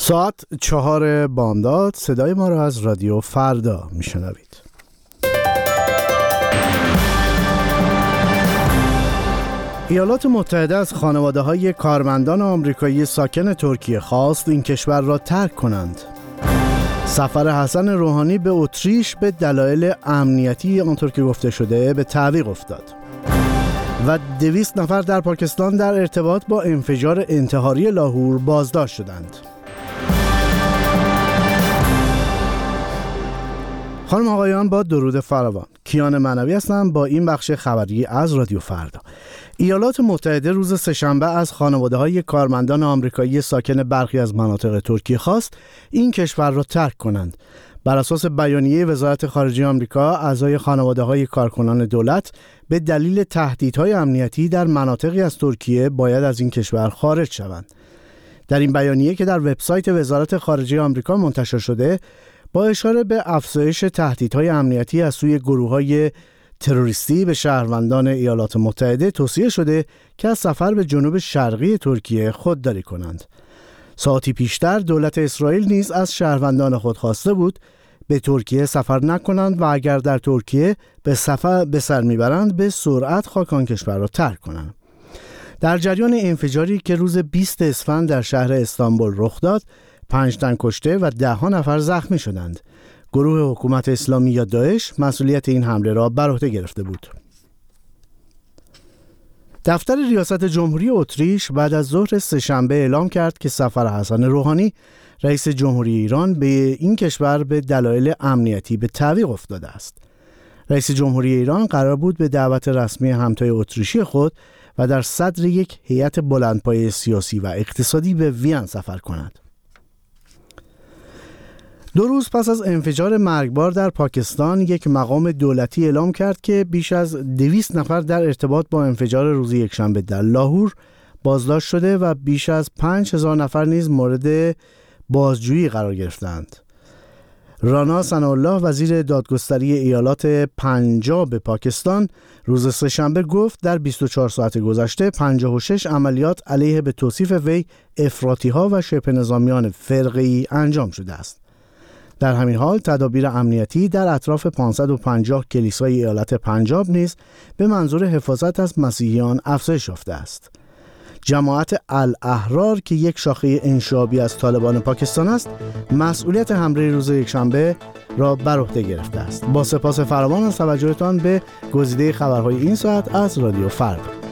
ساعت 4 بامداد صدای ما را از رادیو فردا میشنوید. ایالات متحده از خانواده‌های کارمندان آمریکایی ساکن ترکیه خواست این کشور را ترک کنند. سفر حسن روحانی به اتریش به دلایل امنیتی آنطور که گفته شده به تعویق افتاد. و 200 نفر در پاکستان در ارتباط با انفجار انتحاری لاهور بازداشت شدند. خانم آقایان، با درود فراوان، کیان معنوی هستم با این بخش خبری از رادیو فردا. ایالات متحده روز سه‌شنبه از خانواده‌های کارمندان آمریکایی ساکن برخی از مناطق ترکیه خواست این کشور را ترک کنند. بر اساس بیانیه وزارت خارجه آمریکا، اعضای خانواده‌های کارکنان دولت به دلیل تهدیدهای امنیتی در مناطقی از ترکیه باید از این کشور خارج شوند. در این بیانیه که در وبسایت وزارت خارجه آمریکا منتشر شده، با اشاره به افزایش تهدیدهای امنیتی از سوی گروه‌های تروریستی به شهروندان ایالات متحده توصیه شده که از سفر به جنوب شرقی ترکیه خودداری کنند. ساعتی پیشتر دولت اسرائیل نیز از شهروندان خود خواسته بود به ترکیه سفر نکنند و اگر در ترکیه به سفر به سر میبرند به سرعت خاک آن کشور را ترک کنند. در جریان انفجاری که روز 20 اسفند در شهر استانبول رخ داد، 5 تن کشته و 10 نفر زخمی شدند. گروه حکومت اسلامی یا داعش مسئولیت این حمله را بر عهده گرفته بود. دفتر ریاست جمهوری اتریش بعد از ظهر سه‌شنبه اعلام کرد که سفر حسن روحانی رئیس جمهوری ایران به این کشور به دلایل امنیتی به تعویق افتاده است. رئیس جمهوری ایران قرار بود به دعوت رسمی همتای اتریشی خود و در صدر یک هیئت بلندپایه سیاسی و اقتصادی به وین سفر کند. 2 روز پس از انفجار مرگبار در پاکستان، یک مقام دولتی اعلام کرد که بیش از 200 نفر در ارتباط با انفجار روز یکشنبه در لاهور بازداشت شده و بیش از 5000 نفر نیز مورد بازجویی قرار گرفتند. رانا ثناءالله، وزیر دادگستری ایالات پنجاب پاکستان، روز سه‌شنبه گفت در 24 ساعت گذشته 56 عملیات علیه به توصیف وی افراطی‌ها و شبه نظامیان فرقه‌ای انجام شده است. در همین حال تدابیر امنیتی در اطراف 550 کلیسای ایالت پنجاب نیز به منظور حفاظت از مسیحیان افزایش یافته است. جماعت الاحرار که یک شاخه انشابی از طالبان پاکستان است، مسئولیت حمله روز یکشنبه را بر عهده گرفته است. با سپاس فراوان از توجهتان به گزیده خبرهای این ساعت از رادیو فردا.